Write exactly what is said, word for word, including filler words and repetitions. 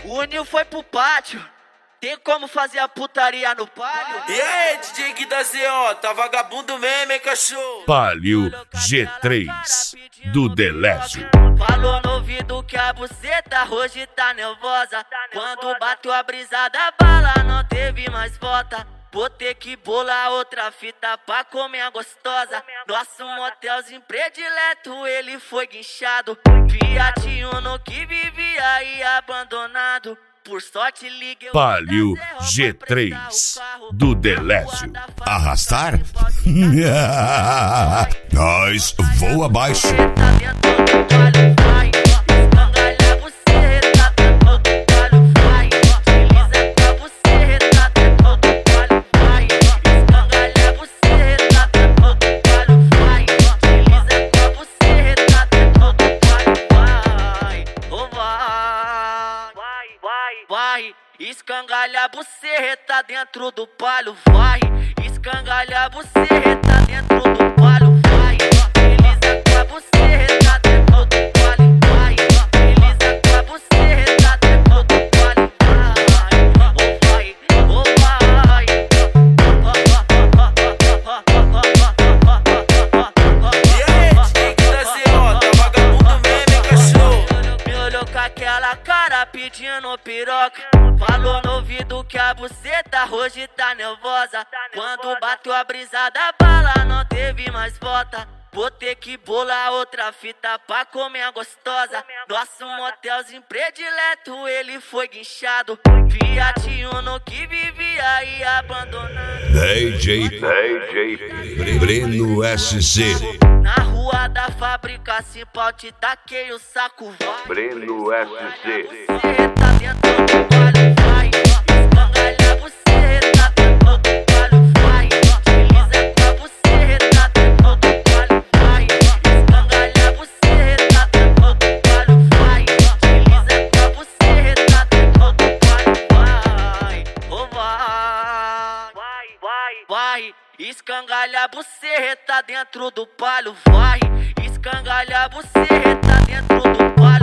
O Nil foi pro pátio. Tem como fazer a putaria no palio? E aí, D J Gui da Z O, tá vagabundo mesmo, hein, cachorro? Palio G três do Delésio. Falou no ouvido que a buceta hoje tá nervosa. Quando bateu a brisa da bala, não teve mais volta. Vou ter que bolar outra fita pra comer a gostosa. Nosso motelzinho predileto, ele foi guinchado. Fiat Uno que vivia aí abandonado. Por sorte liguei o Palio G três do Delésio. Arrastar? Nós voa abaixo. Vai, escangalha a buceta dentro do palio, vai. Escangalha a buceta dentro do palio, vai. Beleza com a buceta dentro do palio, vai. Beleza com a buceta dentro do palio, vai. Oh vai, oh vai. E aí, D J Gui da Z O, tá vagabundo mesmo, hein, cachorro? Me olhou com aquela cara pedindo piroca. Falou no ouvido que a buceta hoje tá nervosa. Quando bateu a brisa da bala, não teve mais volta. Vou ter que bolar outra fita pra comer a gostosa. Nosso motelzinho predileto, ele foi guinchado. Fiat Uno que vivia aí abandonado. D J D J Breno S C. Na rua da fábrica, se pau te taquei o saco, vai. Breno S C. Buceta dentro do palio, vai. Escangalha a buceta dentro do palio, vai. Desliza com a buceta dentro do palio, vai. Escangalha a buceta dentro do palio, vai. Desliza com a buceta dentro do palio, vai. Oh vai, vai, vai. Escangalha a buceta dentro do palio, vai. Escangalha a buceta dentro do palio.